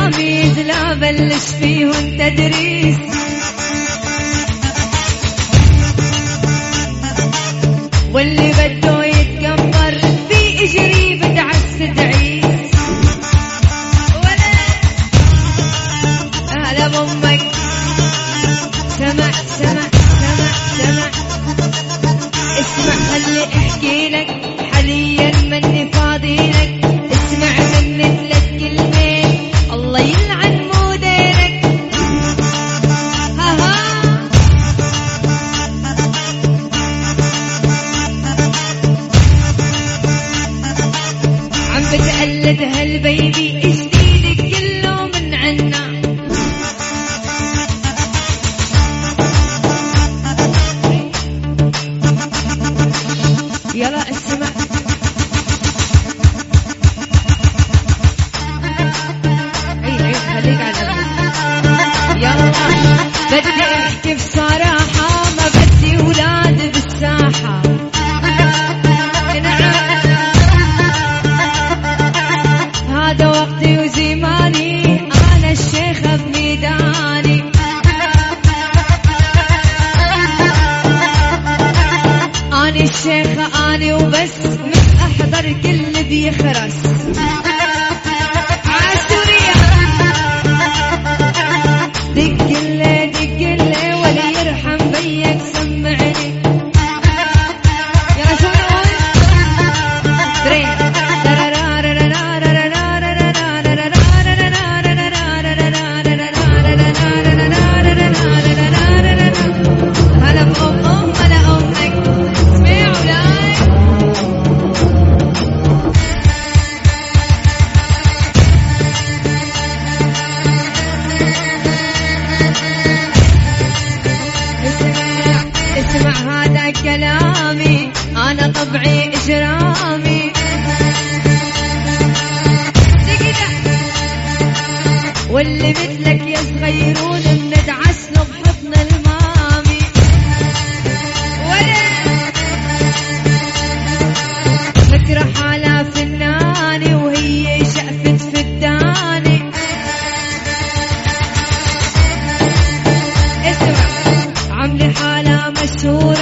تلاميذ لا بلش فيهم تدريس، واللي بده يتكبر في اجري بدعس تعيس. ولا هلا بامك سمع سمع سمع سمع اسمع خلي احكي لك حاليا مني فاضي لك، اسمع مني 3 كلمات الله يلعن مودينك. ها ها عم بتقلد هالبيبي جديدك كله من عنا. يلا اسمع اي خليك على الأمل. يلا بدي احكي بصراحة ما بدي ولاد بالساحة. هذا وقتي وزماني انا الشيخة بميداني. اني الشيخة اني وبس مش احضر كل بيخرس. عالسوريا دقلي دقلي ولا يرحم بيك سمعني. يلا شو نقول درين هلا بأم هلا أمك اسمعوا لاي. اسمع هذا كلامي أنا طبعي إجرامي. واللي مثلك يا صغيرون بندعس له بحضن المامي. ولا فكرة حالها فناني وهي شقفت فداني. اسمع عملي حالها مشهورة